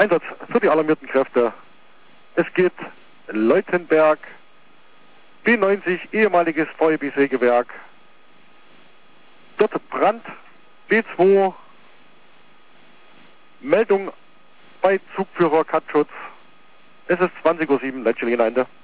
Einsatz für die alarmierten Kräfte. Es geht Leutenberg, B90, ehemaliges VEB-Sägewerk. Dort Brand, B2, Meldung bei Zugführer Katschutz. Es ist 20:07 Uhr, Leitstelle Gemeinde.